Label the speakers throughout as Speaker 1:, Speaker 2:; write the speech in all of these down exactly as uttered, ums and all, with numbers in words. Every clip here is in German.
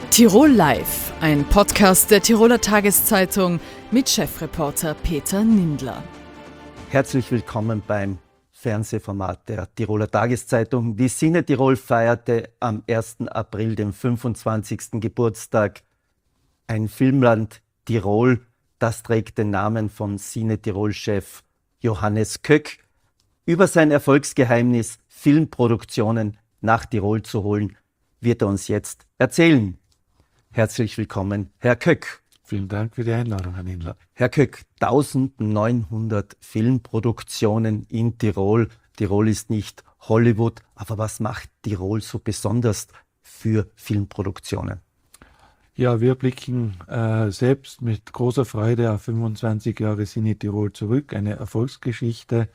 Speaker 1: Tirol Live, ein Podcast der Tiroler Tageszeitung mit Chefreporter Peter Nindler.
Speaker 2: Herzlich willkommen beim Fernsehformat der Tiroler Tageszeitung. Die Cine Tirol feierte am ersten April den fünfundzwanzigsten Geburtstag. Ein Filmland Tirol, das trägt den Namen von Cine Tirol-Chef Johannes Köck. Über sein Erfolgsgeheimnis, Filmproduktionen nach Tirol zu holen, wird er uns jetzt erzählen. Herzlich willkommen, Herr Köck.
Speaker 3: Vielen Dank für die Einladung, Herr Nindler.
Speaker 2: Herr Köck, neunzehnhundert Filmproduktionen in Tirol. Tirol ist nicht Hollywood, aber was macht Tirol so besonders für Filmproduktionen?
Speaker 3: Ja, wir blicken äh, selbst mit großer Freude auf fünfundzwanzig Jahre Cine Tirol zurück, eine Erfolgsgeschichte.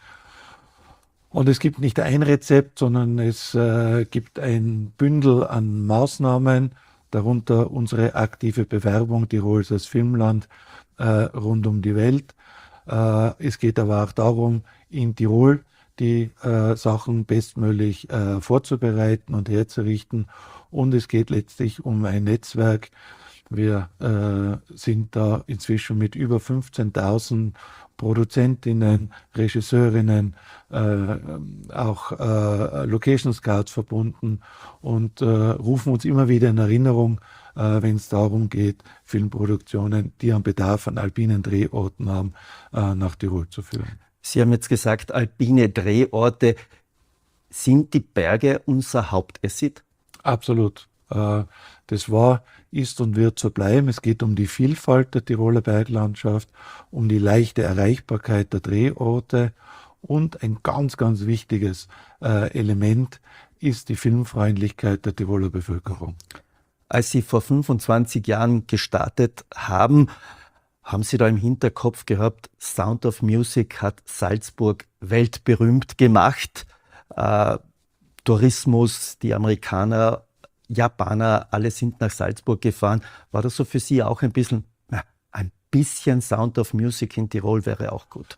Speaker 3: Und es gibt nicht ein Rezept, sondern es äh, gibt ein Bündel an Maßnahmen, darunter unsere aktive Bewerbung Tirols als Filmland äh, rund um die Welt. Äh, es geht aber auch darum, in Tirol die äh, Sachen bestmöglich äh, vorzubereiten und herzurichten. Und es geht letztlich um ein Netzwerk. Wir äh, sind da inzwischen mit über fünfzehntausend Produzentinnen, Regisseurinnen, äh, auch äh, Location Scouts verbunden und äh, rufen uns immer wieder in Erinnerung, äh, wenn es darum geht, Filmproduktionen, die einen Bedarf an alpinen Drehorten haben, äh, nach Tirol zu führen.
Speaker 2: Sie haben jetzt gesagt, alpine Drehorte. Sind die Berge unser Hauptasset?
Speaker 3: Absolut. Äh, das war, ist und wird so bleiben. Es geht um die Vielfalt der Tiroler Berglandschaft, um die leichte Erreichbarkeit der Drehorte und ein ganz, ganz wichtiges äh, Element ist die Filmfreundlichkeit der Tiroler Bevölkerung.
Speaker 2: Als Sie vor fünfundzwanzig Jahren gestartet haben, haben Sie da im Hinterkopf gehabt, Sound of Music hat Salzburg weltberühmt gemacht. Äh, Tourismus, die Amerikaner, Japaner, alle sind nach Salzburg gefahren. War das so für Sie auch ein bisschen, na, ein bisschen Sound of Music in Tirol wäre auch gut?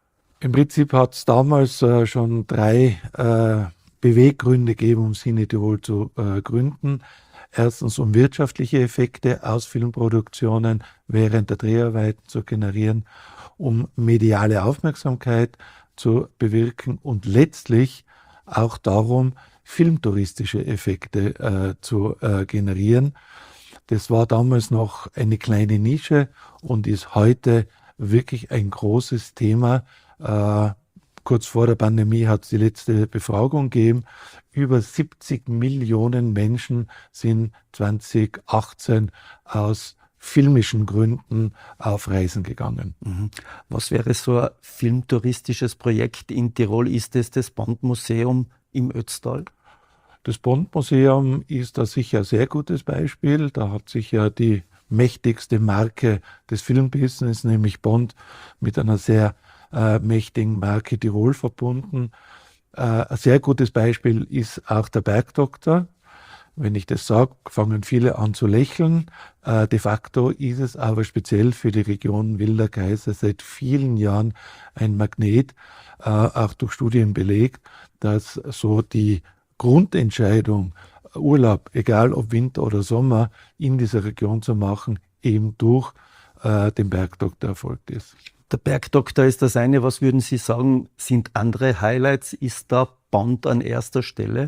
Speaker 3: Im Prinzip hat es damals äh, schon drei äh, Beweggründe gegeben, um Cine Tirol zu äh, gründen. Erstens, um wirtschaftliche Effekte aus Filmproduktionen während der Dreharbeiten zu generieren, um mediale Aufmerksamkeit zu bewirken und letztlich auch darum, filmtouristische Effekte äh, zu äh, generieren. Das war damals noch eine kleine Nische und ist heute wirklich ein großes Thema. Äh, kurz vor der Pandemie hat es die letzte Befragung gegeben. Über siebzig Millionen Menschen sind zwanzig achtzehn aus filmischen Gründen auf Reisen gegangen.
Speaker 2: Mhm. Was wäre so ein filmtouristisches Projekt in Tirol? Ist es das Bond-Museum im Ötztal?
Speaker 3: Das Bond-Museum ist da sicher ein sehr gutes Beispiel. Da hat sich ja die mächtigste Marke des Filmbusiness, nämlich Bond, mit einer sehr äh, mächtigen Marke Tirol verbunden. Äh, ein sehr gutes Beispiel ist auch der Bergdoktor. Wenn ich das sage, fangen viele an zu lächeln. Äh, de facto ist es aber speziell für die Region Wilder Kaiser seit vielen Jahren ein Magnet, äh, auch durch Studien belegt, dass so die Grundentscheidung, Urlaub, egal ob Winter oder Sommer, in dieser Region zu machen, eben durch äh, den Bergdoktor erfolgt ist.
Speaker 2: Der Bergdoktor ist das eine. Was würden Sie sagen, sind andere Highlights? Ist da Bond an erster Stelle?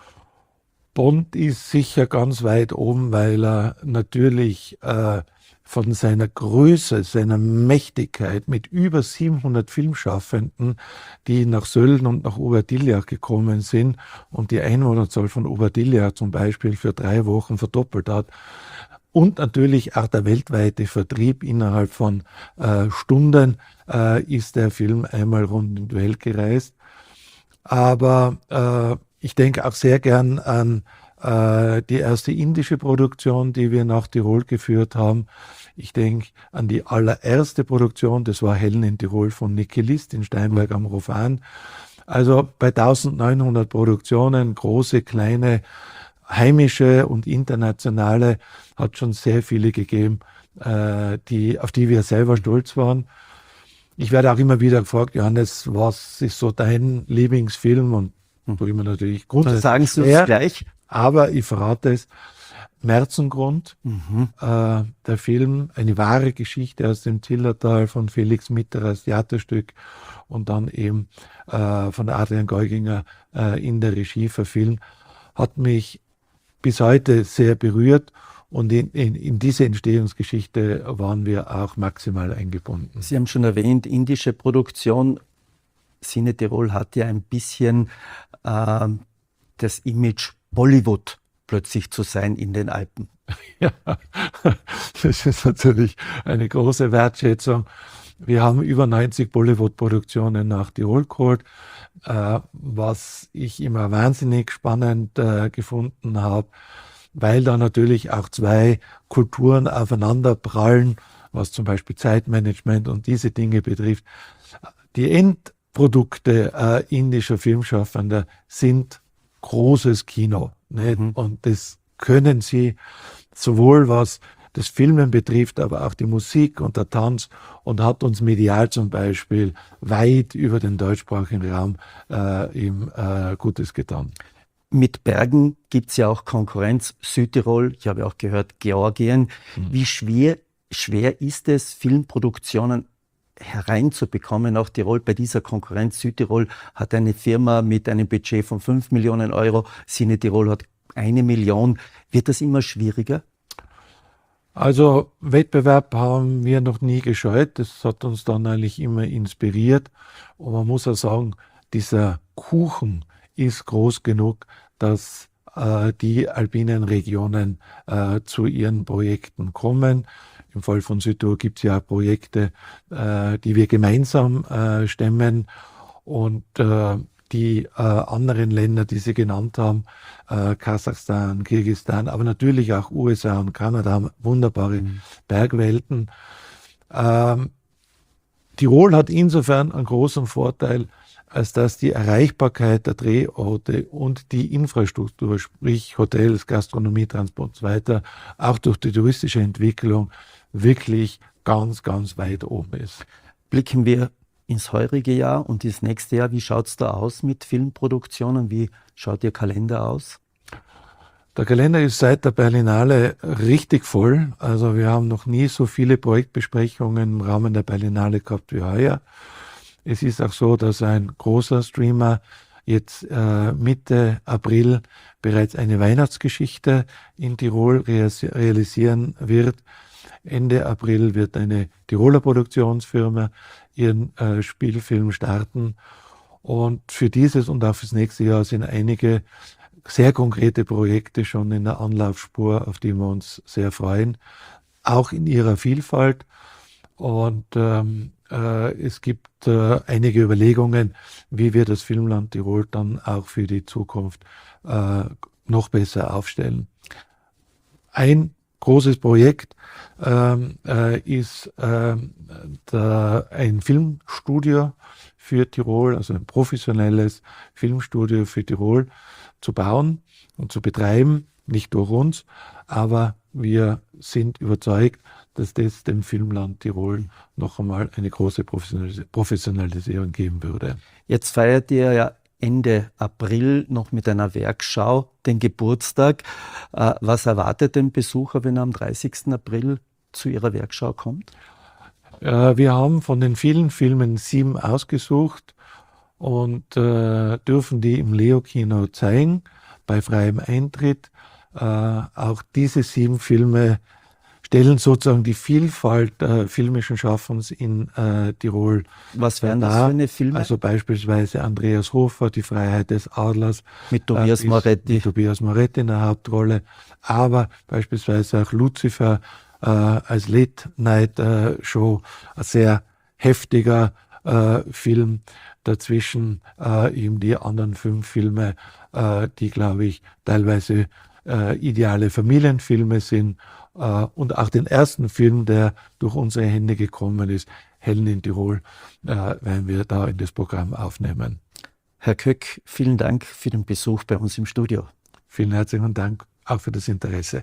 Speaker 3: Bond ist sicher ganz weit oben, weil er natürlich äh, von seiner Größe, seiner Mächtigkeit mit über siebenhundert Filmschaffenden, die nach Sölden und nach Oberdiljach gekommen sind und die Einwohnerzahl von Oberdiljach zum Beispiel für drei Wochen verdoppelt hat. Und natürlich auch der weltweite Vertrieb innerhalb von äh, Stunden äh, ist der Film einmal rund in die Welt gereist. Aber äh, ich denke auch sehr gern an äh, die erste indische Produktion, die wir nach Tirol geführt haben. Ich denke an die allererste Produktion, das war Helen in Tirol von Niki List in Steinberg am Rofan. Also bei eintausendneunhundert Produktionen, große, kleine, heimische und internationale, hat schon sehr viele gegeben, äh, die, auf die wir selber stolz waren. Ich werde auch immer wieder gefragt, Johannes, was ist so dein Lieblingsfilm? Und tue ich mir natürlich grundsätzlich
Speaker 2: sagen Sie
Speaker 3: schwer,
Speaker 2: es gleich.
Speaker 3: Aber ich verrate es, Märzengrund,
Speaker 2: Mhm.
Speaker 3: äh, der Film, eine wahre Geschichte aus dem Zillertal von Felix Mitterers Theaterstück und dann eben äh, von Adrian Geuginger äh, in der Regie verfilmt, hat mich bis heute sehr berührt und in, in, in diese Entstehungsgeschichte waren wir auch maximal eingebunden.
Speaker 2: Sie haben schon erwähnt, indische Produktion. Cine Tirol hat ja ein bisschen äh, das Image Bollywood plötzlich zu sein in den Alpen.
Speaker 3: Ja, das ist natürlich eine große Wertschätzung. Wir haben über neunzig Bollywood-Produktionen nach Tirol geholt, äh, was ich immer wahnsinnig spannend äh, gefunden habe, weil da natürlich auch zwei Kulturen aufeinander prallen, was zum Beispiel Zeitmanagement und diese Dinge betrifft. Die Endprodukte äh, indischer Filmschaffender sind großes Kino. Nicht?
Speaker 2: Mhm.
Speaker 3: Und das können sie sowohl was das Filmen betrifft, aber auch die Musik und der Tanz und hat uns medial zum Beispiel weit über den deutschsprachigen Raum äh, ihm äh, Gutes getan.
Speaker 2: Mit Bergen gibt es ja auch Konkurrenz. Südtirol, ich habe auch gehört, Georgien.
Speaker 3: Mhm.
Speaker 2: Wie schwer, schwer ist es, Filmproduktionen hereinzubekommen, auch Tirol bei dieser Konkurrenz? Südtirol hat eine Firma mit einem Budget von fünf Millionen Euro, Cine Tirol hat eine Million. Wird das immer schwieriger?
Speaker 3: Also Wettbewerb haben wir noch nie gescheut. Das hat uns dann eigentlich immer inspiriert. Und man muss auch sagen, dieser Kuchen ist groß genug, dass äh, die alpinen Regionen äh, zu ihren Projekten kommen. Im Fall von Südtirol gibt es ja Projekte, äh, die wir gemeinsam äh, stemmen. Und äh, die äh, anderen Länder, die Sie genannt haben, äh, Kasachstan, Kirgisistan, aber natürlich auch U S A und Kanada haben wunderbare mhm. Bergwelten. Ähm, Tirol hat insofern einen großen Vorteil, als dass die Erreichbarkeit der Drehorte und die Infrastruktur, sprich Hotels, Gastronomie, Transport und so weiter, auch durch die touristische Entwicklung wirklich ganz, ganz weit oben ist.
Speaker 2: Blicken wir ins heurige Jahr und das nächste Jahr. Wie schaut es da aus mit Filmproduktionen? Wie schaut Ihr Kalender aus?
Speaker 3: Der Kalender ist seit der Berlinale richtig voll. Also wir haben noch nie so viele Projektbesprechungen im Rahmen der Berlinale gehabt wie heuer. Es ist auch so, dass ein großer Streamer jetzt äh, Mitte April bereits eine Weihnachtsgeschichte in Tirol realisieren wird. Ende April wird eine Tiroler Produktionsfirma ihren äh, Spielfilm starten. Und für dieses und auch fürs nächste Jahr sind einige sehr konkrete Projekte schon in der Anlaufspur, auf die wir uns sehr freuen, auch in ihrer Vielfalt. Und ähm, äh, es gibt äh, einige Überlegungen, wie wir das Filmland Tirol dann auch für die Zukunft äh, noch besser aufstellen. Ein großes Projekt ähm, äh, ist ähm, der, ein Filmstudio für Tirol, also ein professionelles Filmstudio für Tirol zu bauen und zu betreiben, nicht durch uns, aber wir sind überzeugt, dass das dem Filmland Tirol noch einmal eine große Professionalis- Professionalisierung geben würde.
Speaker 2: Jetzt feiert ihr ja Ende April noch mit einer Werkschau den Geburtstag. Äh, was erwartet den Besucher, wenn er am dreißigsten April zu Ihrer Werkschau kommt?
Speaker 3: Äh, wir haben von den vielen Filmen sieben ausgesucht und äh, dürfen die im Leo-Kino zeigen, bei freiem Eintritt. Äh, auch diese sieben Filme stellen sozusagen die Vielfalt äh, filmischen Schaffens in äh, Tirol
Speaker 2: Was wären
Speaker 3: dar.
Speaker 2: das für eine Filme?
Speaker 3: Also beispielsweise Andreas Hofer, Die Freiheit des Adlers.
Speaker 2: Mit Tobias
Speaker 3: äh,
Speaker 2: Moretti.
Speaker 3: Mit Tobias Moretti in der Hauptrolle. Aber beispielsweise auch Lucifer äh, als Late-Night-Show. Ein sehr heftiger äh, Film. Dazwischen äh, eben die anderen fünf Filme, äh, die, glaube ich, teilweise äh, ideale Familienfilme sind. Uh, und auch den ersten Film, der durch unsere Hände gekommen ist, Hellen in Tirol, uh, werden wir da in das Programm aufnehmen.
Speaker 2: Herr Köck, vielen Dank für den Besuch bei uns im Studio.
Speaker 3: Vielen herzlichen Dank auch für das Interesse.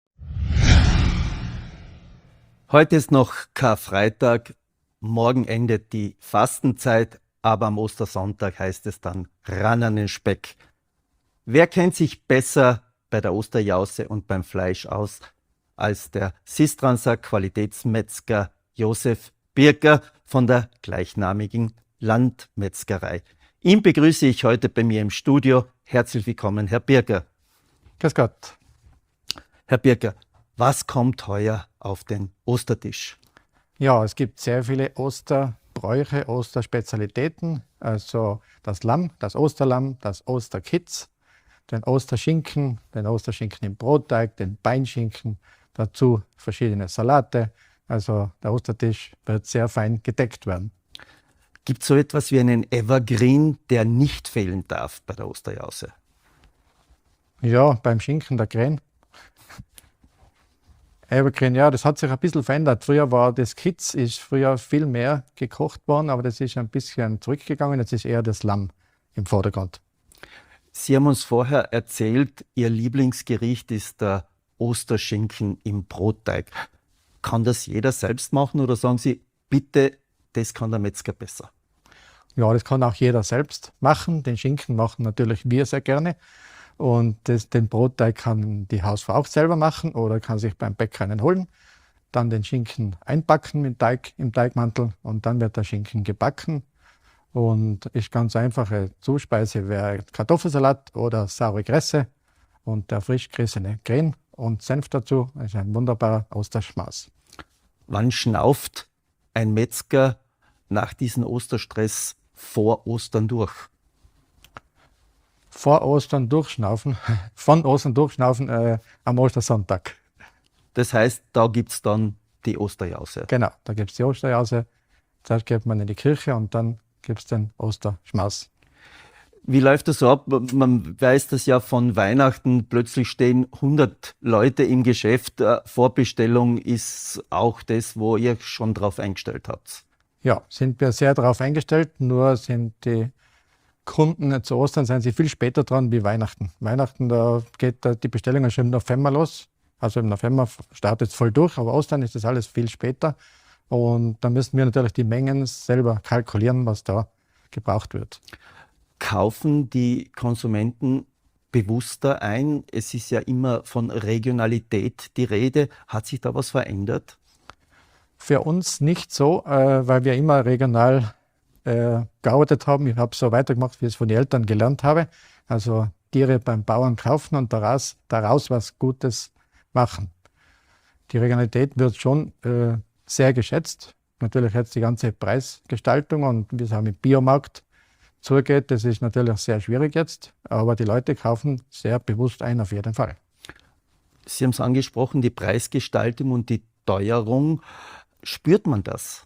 Speaker 2: Heute ist noch Karfreitag, morgen endet die Fastenzeit, aber am Ostersonntag heißt es dann ran an den Speck. Wer kennt sich besser bei der Osterjause und beim Fleisch aus als der Sistranser Qualitätsmetzger Josef Birker von der gleichnamigen Landmetzgerei. Ihn begrüße ich heute bei mir im Studio. Herzlich willkommen, Herr Birker.
Speaker 4: Grüß Gott.
Speaker 2: Herr Birker, was kommt heuer auf den Ostertisch?
Speaker 4: Ja, es gibt sehr viele Osterbräuche, Osterspezialitäten. Also das Lamm, das Osterlamm, das Osterkitz, den Osterschinken, den Osterschinken im Brotteig, den Beinschinken, dazu verschiedene Salate. Also der Ostertisch wird sehr fein gedeckt werden.
Speaker 2: Gibt es so etwas wie einen Evergreen, der nicht fehlen darf bei der Osterjause?
Speaker 4: Ja, beim Schinken der Krähen. Evergreen, ja, das hat sich ein bisschen verändert. Früher war das Kitz, ist früher viel mehr gekocht worden, aber das ist ein bisschen zurückgegangen. Jetzt ist eher das Lamm im Vordergrund.
Speaker 2: Sie haben uns vorher erzählt, Ihr Lieblingsgericht ist der Osterschinken im Brotteig. Kann das jeder selbst machen oder sagen Sie, bitte, das kann der Metzger besser?
Speaker 4: Ja, das kann auch jeder selbst machen. Den Schinken machen natürlich wir sehr gerne. Und das, den Brotteig kann die Hausfrau auch selber machen oder kann sich beim Bäcker einen holen. Dann den Schinken einpacken mit Teig, im Teigmantel und dann wird der Schinken gebacken. Und ist ganz einfache Zuspeise wäre Kartoffelsalat oder saure Kresse und der frisch gerissene Krähen und Senf dazu. Das ist ein wunderbarer Osterschmaus.
Speaker 2: Wann schnauft ein Metzger nach diesem Osterstress vor Ostern durch?
Speaker 4: Vor Ostern durchschnaufen, von Ostern durchschnaufen äh, am Ostersonntag.
Speaker 2: Das heißt, da gibt es dann die Osterjause.
Speaker 4: Genau, da gibt es die Osterjause. Zuerst geht man in die Kirche und dann gibt es den Osterschmaus.
Speaker 2: Wie läuft das so ab? Man weiß das ja von Weihnachten, plötzlich stehen hundert Leute im Geschäft. Vorbestellung ist auch das, wo ihr schon drauf eingestellt habt.
Speaker 4: Ja, sind wir sehr darauf eingestellt, nur sind die Kunden zu Ostern sind sie viel später dran wie Weihnachten. Weihnachten, da geht die Bestellung schon im November los. Also im November startet es voll durch, aber Ostern ist das alles viel später. Und da müssen wir natürlich die Mengen selber kalkulieren, was da gebraucht wird.
Speaker 2: Kaufen die Konsumenten bewusster ein? Es ist ja immer von Regionalität die Rede. Hat sich da was verändert?
Speaker 4: Für uns nicht so, äh, weil wir immer regional äh, gearbeitet haben. Ich habe so weitergemacht, wie ich es von den Eltern gelernt habe. Also Tiere beim Bauern kaufen und daraus, daraus was Gutes machen. Die Regionalität wird schon äh, sehr geschätzt. Natürlich jetzt die ganze Preisgestaltung und wie es auch mit Biomarkt zugeht, das ist natürlich sehr schwierig jetzt, aber die Leute kaufen sehr bewusst ein, auf jeden Fall.
Speaker 2: Sie haben es angesprochen, die Preisgestaltung und die Teuerung. Spürt man das?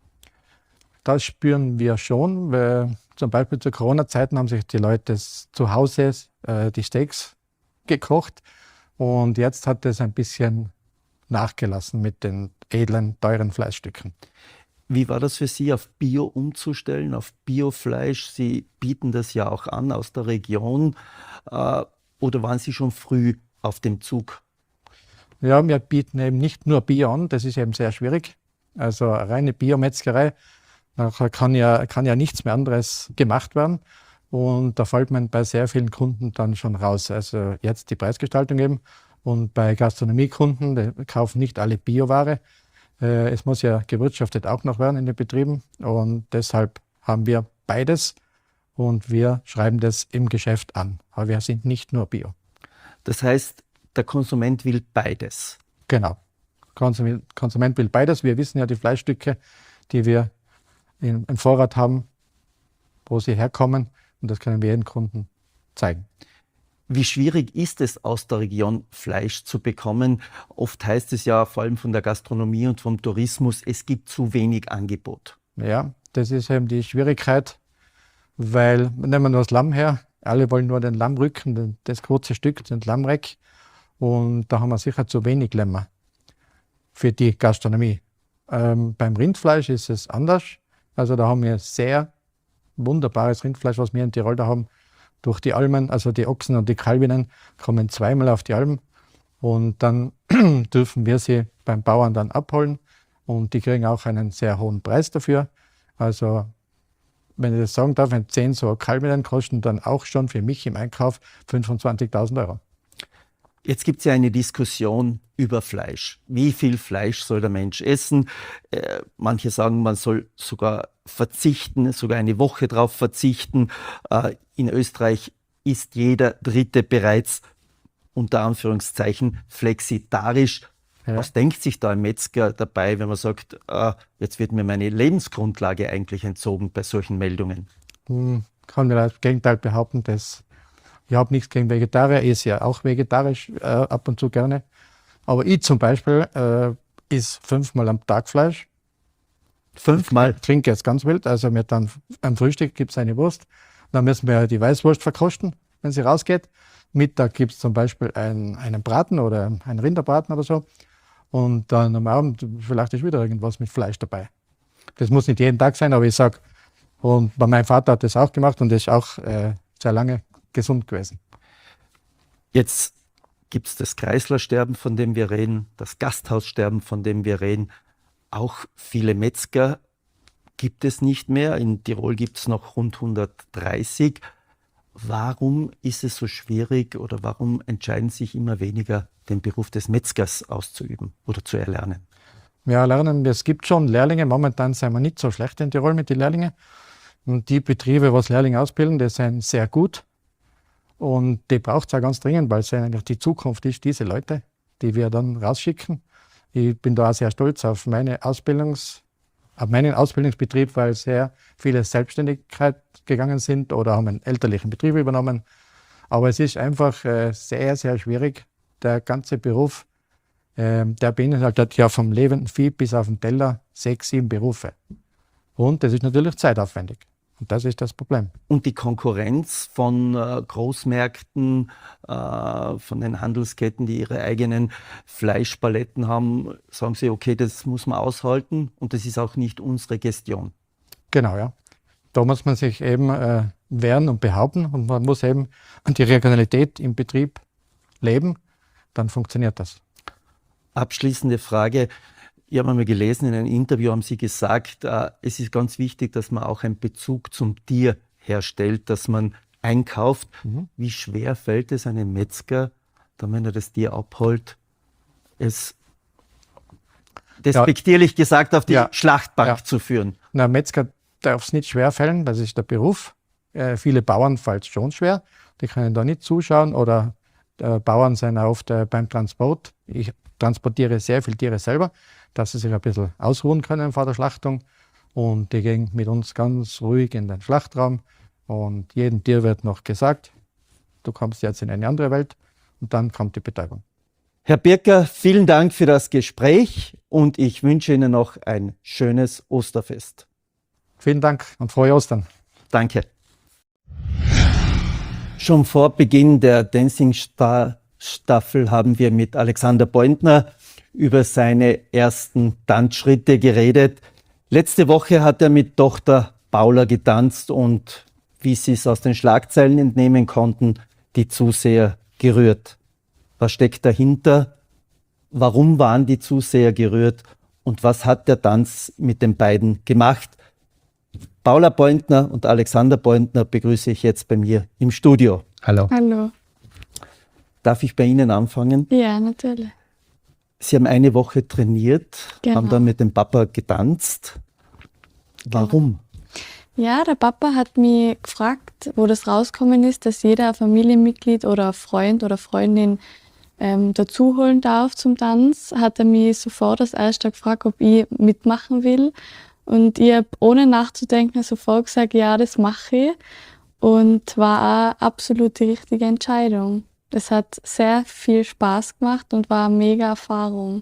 Speaker 4: Das spüren wir schon, weil zum Beispiel zu Corona-Zeiten haben sich die Leute zu Hause äh, die Steaks gekocht und jetzt hat es ein bisschen nachgelassen mit den edlen, teuren Fleischstücken.
Speaker 2: Wie war das für Sie, auf Bio umzustellen, auf Biofleisch? Sie bieten das ja auch an aus der Region. Äh, oder waren Sie schon früh auf dem Zug?
Speaker 4: Ja, wir bieten eben nicht nur Bio an, das ist eben sehr schwierig. Also eine reine Biometzgerei, nachher kann ja, kann ja nichts mehr anderes gemacht werden. Und da fällt man bei sehr vielen Kunden dann schon raus. Also jetzt die Preisgestaltung eben. Und bei Gastronomiekunden, die kaufen nicht alle Bioware. Äh, es muss ja gewirtschaftet auch noch werden in den Betrieben. Und deshalb haben wir beides und wir schreiben das im Geschäft an. Aber wir sind nicht nur Bio.
Speaker 2: Das heißt, der Konsument will beides.
Speaker 4: Genau. Konsument, Konsument will beides. Wir wissen ja die Fleischstücke, die wir in, im Vorrat haben, wo sie herkommen. Und das können wir jedem Kunden zeigen.
Speaker 2: Wie schwierig ist es, aus der Region Fleisch zu bekommen? Oft heißt es ja, vor allem von der Gastronomie und vom Tourismus, es gibt zu wenig Angebot.
Speaker 4: Ja, das ist eben die Schwierigkeit, weil, nehmen wir nur das Lamm her, alle wollen nur den Lammrücken, das kurze Stück, den Lammreck. Und da haben wir sicher zu wenig Lämmer für die Gastronomie. Ähm, beim Rindfleisch ist es anders. Also da haben wir sehr wunderbares Rindfleisch, was wir in Tirol da haben. Durch die Almen, also die Ochsen und die Kalbinnen, kommen zweimal auf die Alm und dann dürfen wir sie beim Bauern dann abholen und die kriegen auch einen sehr hohen Preis dafür. Also wenn ich das sagen darf, wenn zehn so Kalbinnen kosten dann auch schon für mich im Einkauf fünfundzwanzigtausend Euro.
Speaker 2: Jetzt gibt es ja eine Diskussion über Fleisch. Wie viel Fleisch soll der Mensch essen? Äh, manche sagen, man soll sogar verzichten, sogar eine Woche drauf verzichten. Äh, in Österreich ist jeder Dritte bereits unter Anführungszeichen flexitarisch. Ja. Was denkt sich da ein Metzger dabei, wenn man sagt, äh, jetzt wird mir meine Lebensgrundlage eigentlich entzogen bei solchen Meldungen?
Speaker 4: Hm, kann mir das Gegenteil behaupten, dass ich habe nichts gegen Vegetarier, ich esse ja auch vegetarisch äh, ab und zu gerne. Aber ich zum Beispiel äh, esse fünfmal am Tag Fleisch.
Speaker 2: Fünfmal?
Speaker 4: Ich trinke jetzt ganz wild, also mir dann am Frühstück gibt es eine Wurst. Dann müssen wir die Weißwurst verkosten, wenn sie rausgeht. Mittag gibt es zum Beispiel ein, einen Braten oder einen Rinderbraten oder so. Und dann am Abend vielleicht ist wieder irgendwas mit Fleisch dabei. Das muss nicht jeden Tag sein, aber ich sage, und bei meinem Vater hat das auch gemacht und das ist auch äh, sehr lange gesund gewesen.
Speaker 2: Jetzt gibt es das Kreislersterben, von dem wir reden, das Gasthaussterben, von dem wir reden. Auch viele Metzger gibt es nicht mehr. In Tirol gibt es noch rund hundertdreißig. Warum ist es so schwierig oder warum entscheiden sich immer weniger, den Beruf des Metzgers auszuüben oder zu erlernen?
Speaker 4: Ja, lernen, es gibt schon Lehrlinge. Momentan sind wir nicht so schlecht in Tirol mit den Lehrlingen. Und die Betriebe, was Lehrlinge ausbilden, die sind sehr gut. Und die braucht es auch ganz dringend, weil es eigentlich die Zukunft ist, diese Leute, die wir dann rausschicken. Ich bin da auch sehr stolz auf, meine Ausbildungs, auf meinen Ausbildungsbetrieb, weil sehr viele Selbstständigkeit gegangen sind oder haben einen elterlichen Betrieb übernommen. Aber es ist einfach äh, sehr, sehr schwierig. Der ganze Beruf, äh, der beinhaltet ja vom lebenden Vieh bis auf den Teller sechs, sieben Berufe. Und das ist natürlich zeitaufwendig. Und das ist das Problem.
Speaker 2: Und die Konkurrenz von äh, Großmärkten, äh, von den Handelsketten, die ihre eigenen Fleischpaletten haben, sagen sie, okay, das muss man aushalten und das ist auch nicht unsere Gestion.
Speaker 4: Genau, ja. Da muss man sich eben äh, wehren und behaupten und man muss eben die Regionalität im Betrieb leben, dann funktioniert das.
Speaker 2: Abschließende Frage. Ich habe einmal gelesen, in einem Interview haben Sie gesagt, äh, es ist ganz wichtig, dass man auch einen Bezug zum Tier herstellt, dass man einkauft. Mhm. Wie schwer fällt es einem Metzger, dann, wenn er das Tier abholt, es despektierlich ja. gesagt auf die ja. Schlachtbank ja. zu führen?
Speaker 4: Na, Metzger darf es nicht schwer fallen, das ist der Beruf. Äh, viele Bauern fällt es schon schwer, die können da nicht zuschauen oder äh, Bauern sind oft äh, beim Transport. Ich transportiere sehr viele Tiere selber, dass sie sich ein bisschen ausruhen können vor der Schlachtung. Und die gehen mit uns ganz ruhig in den Schlachtraum. Und jedem Tier wird noch gesagt, du kommst jetzt in eine andere Welt. Und dann kommt die Betäubung.
Speaker 2: Herr Birker, vielen Dank für das Gespräch und ich wünsche Ihnen noch ein schönes Osterfest.
Speaker 4: Vielen Dank und frohe Ostern.
Speaker 2: Danke. Schon vor Beginn der Dancing Star Staffel haben wir mit Alexander Pointner über seine ersten Tanzschritte geredet. Letzte Woche hat er mit Tochter Paula getanzt und, wie Sie es aus den Schlagzeilen entnehmen konnten, die Zuseher gerührt. Was steckt dahinter? Warum waren die Zuseher gerührt? Und was hat der Tanz mit den beiden gemacht? Paula Pointner und Alexander Pointner begrüße ich jetzt bei mir im Studio.
Speaker 5: Hallo.
Speaker 6: Hallo.
Speaker 2: Darf ich bei Ihnen anfangen?
Speaker 6: Ja, natürlich.
Speaker 2: Sie haben eine Woche trainiert,
Speaker 6: genau.
Speaker 2: haben dann mit dem Papa getanzt. Warum?
Speaker 6: Genau. Ja, der Papa hat mich gefragt, wo das rausgekommen ist, dass jeder ein Familienmitglied oder ein Freund oder Freundin ähm, dazu holen darf zum Tanz. Hat er mich sofort als Erster gefragt, ob ich mitmachen will. Und ich habe ohne nachzudenken sofort gesagt, ja, das mache ich. Und war auch absolut die richtige Entscheidung. Es hat sehr viel Spaß gemacht und war eine mega Erfahrung.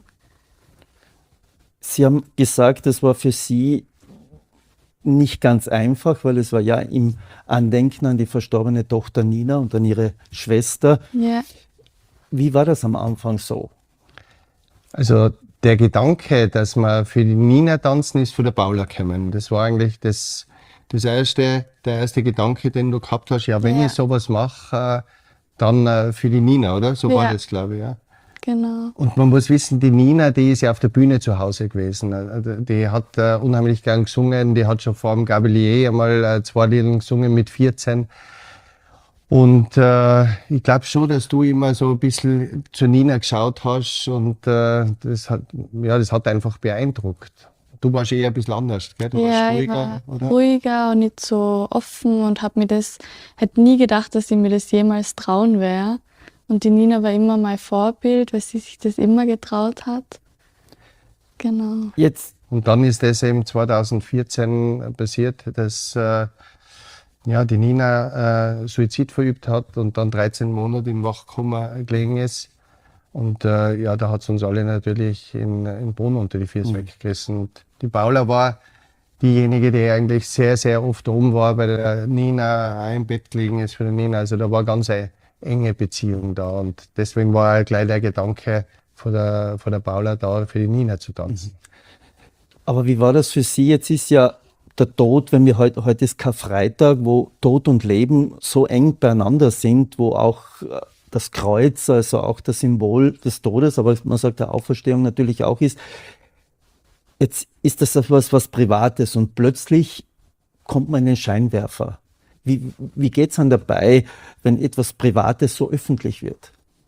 Speaker 2: Sie haben gesagt, das war für Sie nicht ganz einfach, weil es war ja im Andenken an die verstorbene Tochter Nina und an ihre Schwester.
Speaker 6: Ja.
Speaker 2: Wie war das am Anfang so?
Speaker 5: Also der Gedanke, dass man für die Nina tanzen, ist für der Paula gekommen. Das war eigentlich das, das erste, der erste Gedanke, den du gehabt hast. Ja, wenn
Speaker 6: ja.
Speaker 5: ich sowas mache, dann äh, für die Nina, oder? So
Speaker 6: ja.
Speaker 5: war das, glaube ich, ja.
Speaker 6: Genau.
Speaker 5: Und man muss wissen, die Nina, die ist ja auf der Bühne zu Hause gewesen. Die hat äh, unheimlich gern gesungen, die hat schon vor dem Gabelier einmal äh, zwei Lieder gesungen mit vierzehn. Und äh, ich glaube schon, dass du immer so ein bisschen zu Nina geschaut hast und äh, das hat, ja, das hat einfach beeindruckt. Du warst eher ein bisschen anders, gell? Du
Speaker 6: Ja,
Speaker 5: warst
Speaker 6: ich
Speaker 5: ruhiger,
Speaker 6: war
Speaker 5: oder?
Speaker 6: ruhiger und nicht so offen und habe mir das, hätte nie gedacht, dass ich mir das jemals trauen werde. Und die Nina war immer mein Vorbild, weil sie sich das immer getraut hat. Genau.
Speaker 2: Jetzt,
Speaker 5: Und dann ist das eben zweitausendvierzehn passiert, dass äh, ja, die Nina äh, Suizid verübt hat und dann dreizehn Monate im Wachkoma gelegen ist. Und äh, ja, da hat es uns alle natürlich in, in Boden unter die Füße
Speaker 2: Mhm.
Speaker 5: weggerissen. Und die Paula war diejenige, die eigentlich sehr, sehr oft oben war, bei der Nina auch im Bett gelegen ist für die Nina. Also da war ganz eine enge Beziehung da. Und deswegen war auch gleich der Gedanke von der, von der Paula da, für die Nina zu tanzen.
Speaker 2: aber wie war das für Sie? Jetzt ist ja der Tod, wenn wir heute, heute ist Karfreitag, wo Tod und Leben so eng beieinander sind, wo auch äh, das Kreuz, also auch das Symbol des Todes, aber man sagt der Auferstehung natürlich auch ist. Jetzt ist das etwas was Privates und plötzlich kommt man in den Scheinwerfer. Wie, wie geht es dann dabei, wenn etwas Privates so öffentlich wird?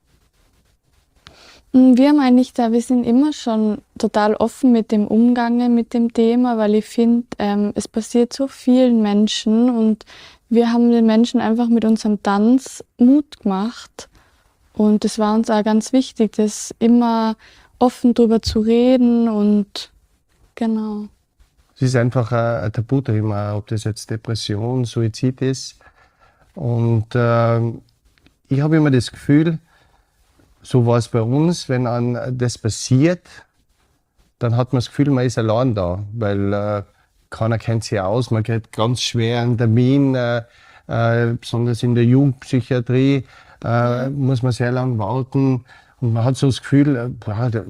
Speaker 6: Wir haben eigentlich da, wir sind immer schon total offen mit dem Umgang mit dem Thema, weil ich finde, ähm, es passiert so vielen Menschen und wir haben den Menschen einfach mit unserem Tanz Mut gemacht. Und es war uns auch ganz wichtig, das immer offen drüber zu reden und genau.
Speaker 5: Es ist einfach ein, ein Tabuthema, ob das jetzt Depression, Suizid ist. Und äh, ich habe immer das Gefühl, so war es bei uns, wenn einem das passiert, dann hat man das Gefühl, man ist allein da, weil äh, keiner kennt sich aus, man kriegt ganz schwer einen Termin, äh, äh, besonders in der Jugendpsychiatrie äh, muss man sehr lang warten und man hat so das Gefühl, äh, boah, da,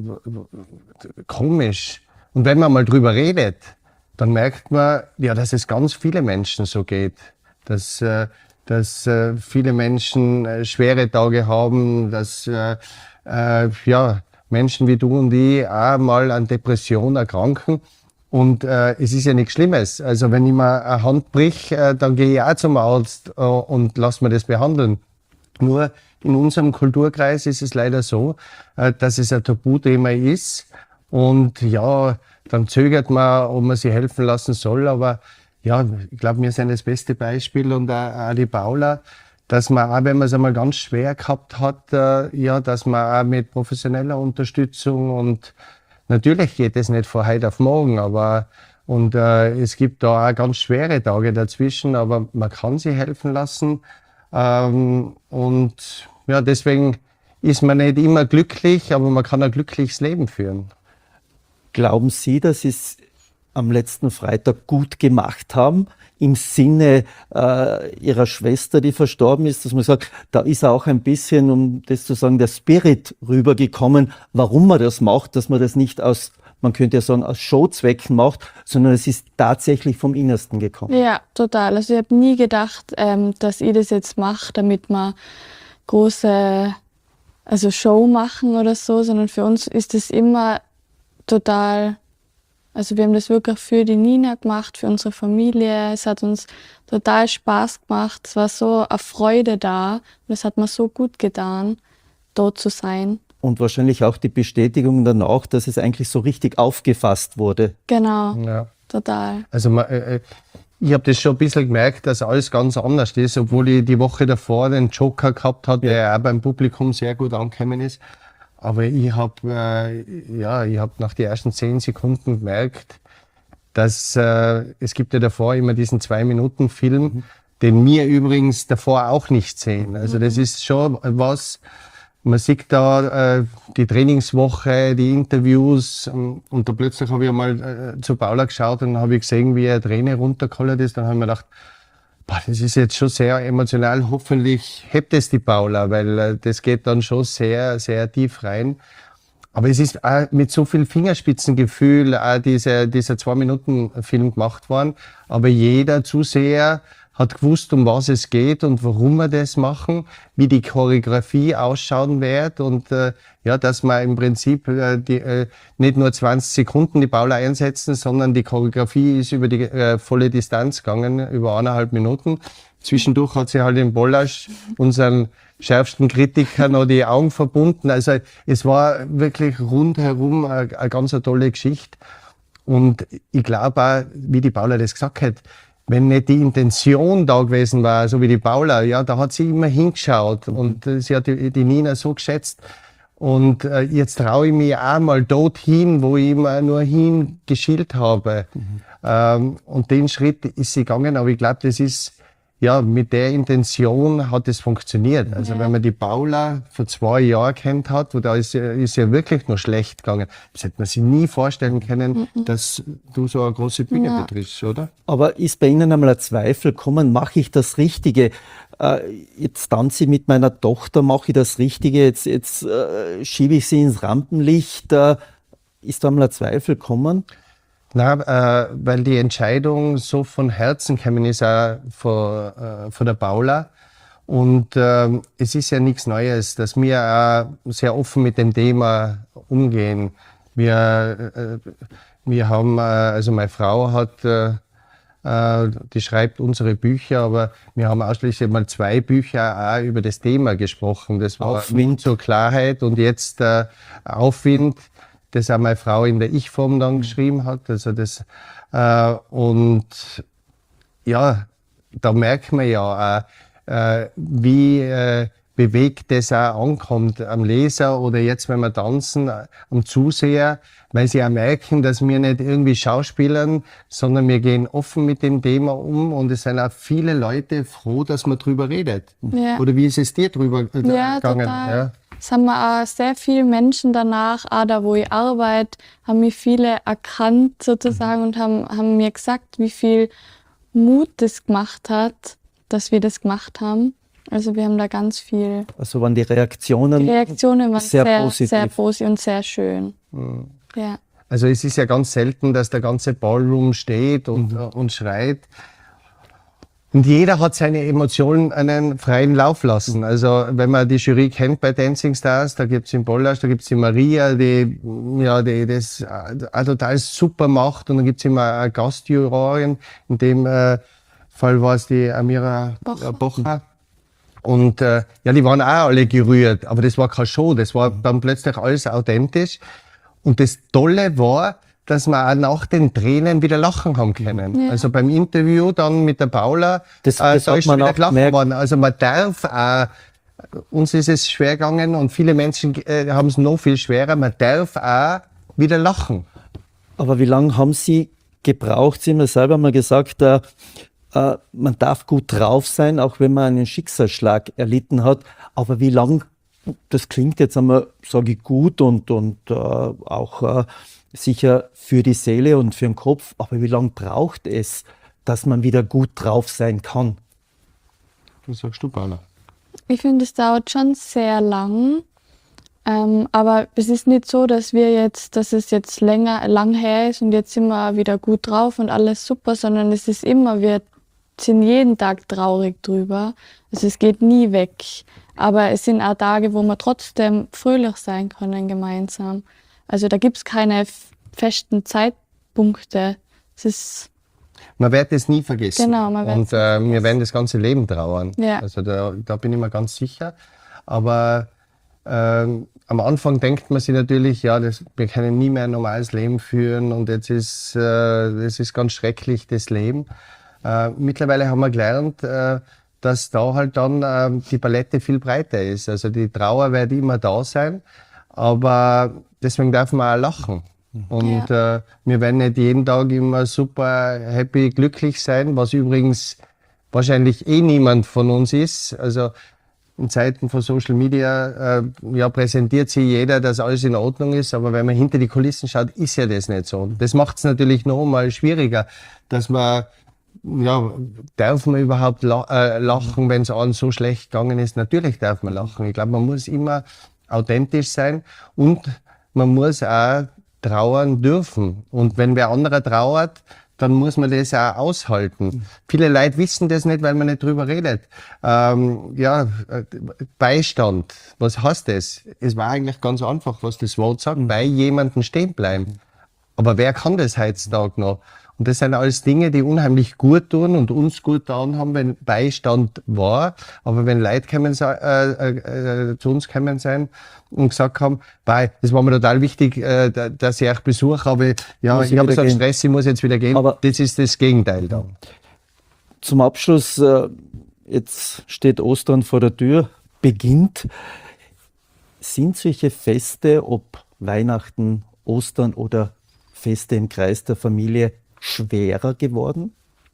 Speaker 5: komisch. Und wenn man mal drüber redet, dann merkt man, ja, dass es ganz viele Menschen so geht, dass äh, dass äh, viele Menschen äh, schwere Tage haben, dass äh, äh, ja, Menschen wie du und ich auch mal an Depression erkranken. Und äh, es ist ja nichts Schlimmes. Also wenn ich mir eine Hand brich, äh, dann gehe ich auch zum Arzt äh, und lass mir das behandeln. Nur in unserem Kulturkreis ist es leider so, äh, dass es ein Tabuthema ist. Und ja, dann zögert man, ob man sich helfen lassen soll. Aber ja, ich glaube, wir sind das beste Beispiel und auch, auch die Paula, dass man auch, wenn man es einmal ganz schwer gehabt hat, äh, ja, dass man auch mit professioneller Unterstützung und natürlich geht es nicht von heute auf morgen, aber und äh, es gibt da auch ganz schwere Tage dazwischen, aber man kann sich helfen lassen ähm, und ja, deswegen ist man nicht immer glücklich, aber man kann ein glückliches Leben führen.
Speaker 2: Glauben Sie, dass es am letzten Freitag gut gemacht haben, im Sinne äh, Ihrer Schwester, die verstorben ist, dass man sagt, da ist auch ein bisschen, um das zu sagen, der Spirit rübergekommen, warum man das macht, dass man das nicht aus, man könnte ja sagen, aus Showzwecken macht, sondern es ist tatsächlich vom Innersten gekommen.
Speaker 6: Ja, total. Also ich habe nie gedacht, ähm, dass ich das jetzt mache, damit wir große also Show machen oder so, sondern für uns ist es immer total. Also wir haben das wirklich für die Nina gemacht, für unsere Familie. Es hat uns total Spaß gemacht. Es war so eine Freude da und es hat mir so gut getan, dort zu sein.
Speaker 2: Und wahrscheinlich auch die Bestätigung danach, dass es eigentlich so richtig aufgefasst wurde.
Speaker 6: Genau,
Speaker 5: Ja.
Speaker 6: total.
Speaker 5: Also man, äh, ich habe das schon ein bisschen gemerkt, dass alles ganz anders ist, obwohl ich die Woche davor den Joker gehabt habe, der auch beim Publikum sehr gut angekommen ist. Aber ich habe äh, ja, ich hab nach den ersten zehn Sekunden gemerkt, dass äh, es gibt ja davor immer diesen Zwei-Minuten-Film, mhm. den wir übrigens davor auch nicht sehen. Also das ist schon was, man sieht da äh, die Trainingswoche, die Interviews und, und da plötzlich habe ich einmal äh, zu Paula geschaut und habe ich gesehen, wie eine Träne runtergeholt ist. Dann habe ich mir gedacht, boah, das ist jetzt schon sehr emotional. Hoffentlich hebt es die Paula, weil äh, das geht dann schon sehr, sehr tief rein. Aber es ist auch mit so viel Fingerspitzengefühl auch diese, dieser Zwei-Minuten-Film gemacht worden. Aber jeder Zuseher hat gewusst, um was es geht und warum wir das machen, wie die Choreografie ausschauen wird und äh, ja, dass wir im Prinzip äh, die, äh, nicht nur zwanzig Sekunden die Paula einsetzen, sondern die Choreografie ist über die äh, volle Distanz gegangen, über eineinhalb Minuten. Zwischendurch hat sie halt im Bollasch unseren schärfsten Kritiker noch die Augen verbunden. Also es war wirklich rundherum eine, eine ganz eine tolle Geschichte. Und ich glaube auch, wie die Paula das gesagt hat, wenn nicht die Intention da gewesen war, so wie die Paula, ja, da hat sie immer hingeschaut und äh, sie hat die, die Nina so geschätzt. Und äh, jetzt traue ich mich auch mal dorthin, wo ich immer nur hingeschielt habe. Mhm. Ähm, und den Schritt ist sie gegangen, aber ich glaube, das ist, ja, mit der Intention hat es funktioniert. Also ja. Wenn man die Paula vor zwei Jahren kennt hat, wo da ist, ist ja wirklich nur schlecht gegangen. Das hätte man sich nie vorstellen können, mhm. dass du so eine große Bühne ja. betrittst, oder?
Speaker 2: Aber ist bei Ihnen einmal ein Zweifel gekommen, mache ich das Richtige? Äh, jetzt tanze ich mit meiner Tochter, mache ich das Richtige? Jetzt, jetzt äh, schiebe ich sie ins Rampenlicht. Äh, ist da einmal ein Zweifel gekommen?
Speaker 5: Nein, äh, weil die Entscheidung so von Herzen gekommen ist, auch von, äh, von der Paula. Und äh, es ist ja nichts Neues, dass wir auch sehr offen mit dem Thema umgehen. Wir, äh, wir haben, äh, also meine Frau hat, äh, äh, die schreibt unsere Bücher, aber wir haben ausschließlich mal zwei Bücher auch über das Thema gesprochen. Das war Aufwind zur Klarheit und jetzt äh, Aufwind. Das auch meine Frau in der Ich-Form dann geschrieben hat. Also das, äh, und ja, da merkt man ja auch, äh, wie äh, bewegt das auch ankommt am Leser oder jetzt, wenn wir tanzen, am Zuseher, weil sie auch merken, dass wir nicht irgendwie schauspielern, sondern wir gehen offen mit dem Thema um und es sind auch viele Leute froh, dass man drüber redet. Ja. Oder wie ist es dir drüber äh,
Speaker 6: ja, gegangen? Total. Ja. Es haben auch sehr viele Menschen danach, auch da wo ich arbeite, haben mich viele erkannt sozusagen und haben, haben mir gesagt, wie viel Mut das gemacht hat, dass wir das gemacht haben. Also wir haben da ganz viel.
Speaker 2: Also waren die Reaktionen,
Speaker 6: die Reaktionen waren
Speaker 2: sehr,
Speaker 6: sehr
Speaker 2: positiv.
Speaker 6: sehr positiv und sehr schön. Mhm. Ja.
Speaker 5: Also es ist ja ganz selten, dass der ganze Ballroom steht und, mhm. und schreit. Und jeder hat seine Emotionen einen freien Lauf lassen. Also wenn man die Jury kennt bei Dancing Stars, da gibt's den Bollasch, da gibt's die Maria, die, ja, die das auch total super macht. Und dann gibt's immer eine Gastjurorin. In dem äh, Fall war es die Amira Bocher. Bocher. Und äh, ja, die waren auch alle gerührt. Aber das war keine Show, das war dann plötzlich alles authentisch. Und das Tolle war, dass wir auch nach den Tränen wieder lachen haben können. Ja. Also beim Interview dann mit der Paula,
Speaker 2: das, das
Speaker 5: äh, da ist
Speaker 2: man
Speaker 5: wieder
Speaker 2: auch
Speaker 5: gelacht
Speaker 2: gemerkt.
Speaker 5: worden. Also man darf auch, uns ist es schwer gegangen und viele Menschen äh, haben es noch viel schwerer, man darf auch wieder lachen.
Speaker 2: Aber wie lange haben Sie gebraucht? Sie haben ja selber mal gesagt, äh, äh, man darf gut drauf sein, auch wenn man einen Schicksalsschlag erlitten hat. Aber wie lange, das klingt jetzt einmal, sage ich, gut und, und äh, auch äh, sicher für die Seele und für den Kopf, aber wie lange braucht es, dass man wieder gut drauf sein kann?
Speaker 5: Was sagst du, Paula?
Speaker 6: Ich finde, es dauert schon sehr lang, ähm, aber es ist nicht so, dass wir jetzt, dass es jetzt länger, lang her ist und jetzt sind wir wieder gut drauf und alles super, sondern es ist immer, wir sind jeden Tag traurig drüber. Also es geht nie weg, aber es sind auch Tage, wo wir trotzdem fröhlich sein können gemeinsam. Also da gibt es keine festen Zeitpunkte. Es ist
Speaker 5: man wird es nie vergessen.
Speaker 6: Genau, man
Speaker 5: und äh, wir werden das ganze Leben trauern.
Speaker 6: Ja.
Speaker 5: Also da, da bin ich mir ganz sicher. Aber äh, am Anfang denkt man sich natürlich, ja, das, wir können nie mehr ein normales Leben führen und jetzt ist es äh, ist ganz schrecklich, das Leben. Äh, mittlerweile haben wir gelernt, äh, dass da halt dann äh, die Palette viel breiter ist. Also die Trauer wird immer da sein, aber deswegen darf man auch lachen. Und ja. äh, wir werden nicht jeden Tag immer super happy, glücklich sein, was übrigens wahrscheinlich eh niemand von uns ist. Also in Zeiten von Social Media äh, ja, präsentiert sich jeder, dass alles in Ordnung ist, aber wenn man hinter die Kulissen schaut, ist ja das nicht so. Das macht es natürlich noch mal schwieriger, dass man, ja, darf man überhaupt la äh, lachen, wenn es einem so schlecht gegangen ist? Natürlich darf man lachen. Ich glaube, man muss immer authentisch sein und man muss auch trauern dürfen. Und wenn wer anderer trauert, dann muss man das auch aushalten. Mhm. Viele Leute wissen das nicht, weil man nicht drüber redet. Ähm, ja, Beistand, was heißt das? Es war eigentlich ganz einfach, was das Wort sagt, bei jemandem stehen bleiben. Aber wer kann das heutzutage noch? Und das sind alles Dinge, die unheimlich gut tun und uns gut getan haben, wenn Beistand war. Aber wenn Leute kommen, äh, äh, äh, zu uns gekommen sind und gesagt haben, bei, das war mir total wichtig, äh, dass ich euch besuche, aber ja,
Speaker 2: Muss
Speaker 5: ich,
Speaker 2: ich
Speaker 5: habe so einen
Speaker 2: wieder gehen.
Speaker 5: Stress, ich muss jetzt wieder gehen.
Speaker 2: Aber-
Speaker 5: das ist das Gegenteil da.
Speaker 2: Zum Abschluss, äh, jetzt steht Ostern vor der Tür, beginnt. Sind solche Feste, ob Weihnachten, Ostern oder Feste im Kreis der Familie, schwerer geworden?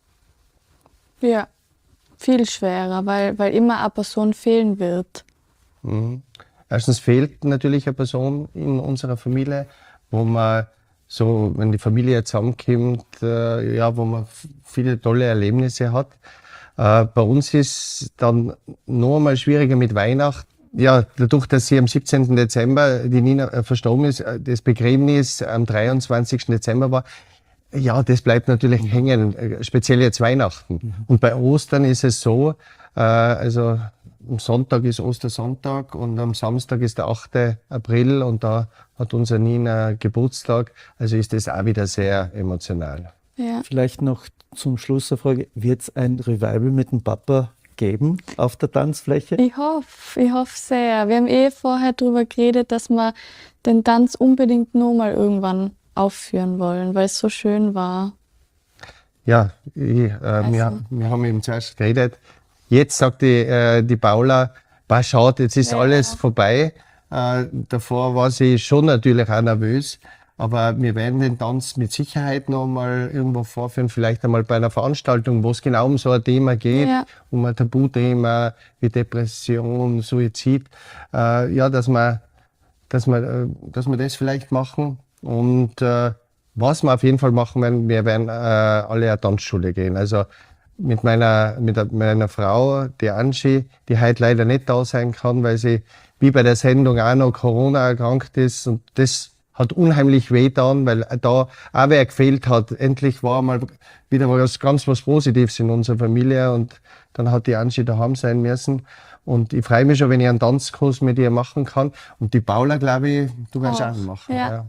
Speaker 6: Ja, viel schwerer, weil, weil immer eine Person fehlen wird.
Speaker 5: Mhm. Erstens fehlt natürlich eine Person in unserer Familie, wo man so, wenn die Familie zusammenkommt, äh, ja, wo man f- viele tolle Erlebnisse hat. Äh, bei uns ist dann noch einmal schwieriger mit Weihnachten. Ja, dadurch, dass sie am siebzehnten Dezember die Nina äh, verstorben ist, äh, das Begräbnis am dreiundzwanzigsten Dezember war, ja, das bleibt natürlich hängen, äh, speziell jetzt Weihnachten. Und bei Ostern ist es so, äh, also am Sonntag ist Ostersonntag und am Samstag ist der achte April und da hat unser Nina Geburtstag. Also ist das auch wieder sehr emotional.
Speaker 6: Ja.
Speaker 2: Vielleicht noch zum Schluss eine Frage, wird es ein Revival mit dem Papa geben auf der Tanzfläche?
Speaker 6: Ich hoffe, ich hoffe sehr. Wir haben eh vorher darüber geredet, dass wir den Tanz unbedingt nur mal irgendwann aufführen wollen, weil es so schön war.
Speaker 5: Ja, ich, äh, wir, wir haben eben zuerst geredet. Jetzt sagt die, äh, die Paula, bah, schaut, jetzt ist
Speaker 6: Ja.
Speaker 5: alles vorbei. Äh, davor war sie schon natürlich auch nervös. Aber wir werden den Tanz mit Sicherheit noch mal irgendwo vorführen, vielleicht einmal bei einer Veranstaltung, wo es genau um so ein Thema geht,
Speaker 6: Ja.
Speaker 5: um ein Tabuthema wie Depression, Suizid. Äh, ja, dass wir, dass, wir, äh, dass wir das vielleicht machen. Und äh, was wir auf jeden Fall machen werden, wir werden äh, alle eine Tanzschule gehen. Also mit meiner, mit der- meiner Frau, die Angie, die heute leider nicht da sein kann, weil sie wie bei der Sendung auch noch Corona erkrankt ist. Und das hat unheimlich wehgetan, weil da auch wer gefehlt hat. Endlich war mal wieder was ganz was Positives in unserer Familie und dann hat die Angie daheim sein müssen. Und ich freue mich schon, wenn ich einen Tanzkurs mit ihr machen kann. Und die Paula, glaube ich, du wirst
Speaker 6: Auch,
Speaker 5: auch machen.
Speaker 6: ja.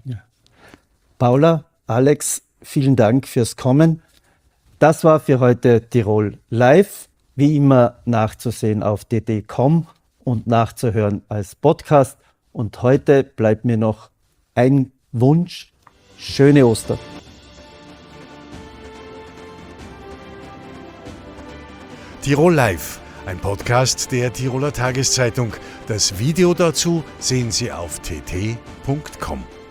Speaker 2: Paula, Alex, vielen Dank fürs Kommen. Das war für heute Tirol Live. Wie immer nachzusehen auf d d punkt com und nachzuhören als Podcast. Und heute bleibt mir noch ein Wunsch. Schöne Ostern.
Speaker 7: Tirol Live, ein Podcast der Tiroler Tageszeitung. Das Video dazu sehen Sie auf t t punkt com.